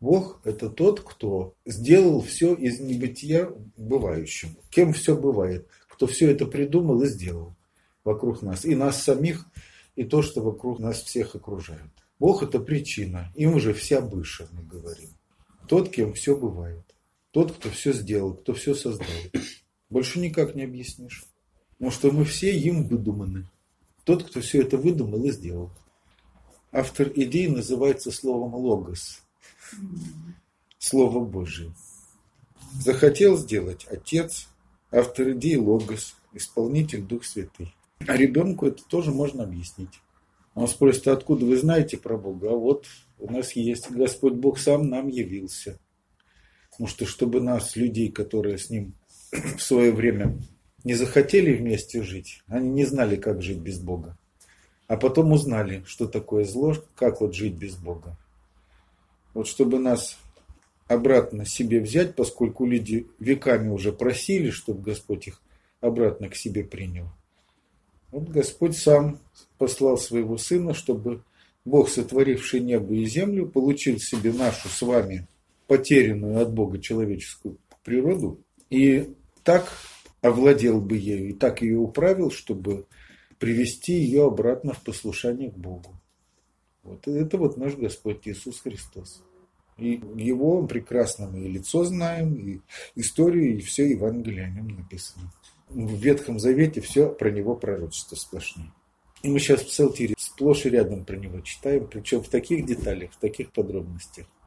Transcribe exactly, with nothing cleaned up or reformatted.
Бог – это тот, кто сделал все из небытия бывающим. Кем все бывает? Кто все это придумал и сделал вокруг нас. И нас самих, и то, что вокруг нас всех окружает. Бог – это причина. Им уже вся быша, мы говорим. Тот, кем все бывает. Тот, кто все сделал, кто все создал. Больше никак не объяснишь. Потому что мы все им выдуманы. Тот, кто все это выдумал и сделал. Автор идеи называется словом «логос». Слово Божие. Захотел сделать Отец, автор идеи Логос, исполнитель Дух Святый. А ребенку это тоже можно объяснить. Он спросит: а откуда вы знаете про Бога? А вот у нас есть Господь Бог сам нам явился. Потому что чтобы нас, людей, которые с Ним в свое время не захотели вместе жить, они не знали, как жить без Бога. А потом узнали, что такое зло, как вот жить без Бога. Вот чтобы нас обратно себе взять, поскольку люди веками уже просили, чтобы Господь их обратно к себе принял. Вот Господь сам послал своего Сына, чтобы Бог, сотворивший небо и землю, получил себе нашу с вами потерянную от Бога человеческую природу и так овладел бы ею, и так ее управил, чтобы привести ее обратно в послушание к Богу. Вот это вот наш Господь Иисус Христос. И Его прекрасно мы и лицо знаем, и историю, и все Евангелие о Нем написано. В Ветхом Завете все про Него пророчество сплошные. И мы сейчас в Псалтире сплошь и рядом про Него читаем, причем в таких деталях, в таких подробностях.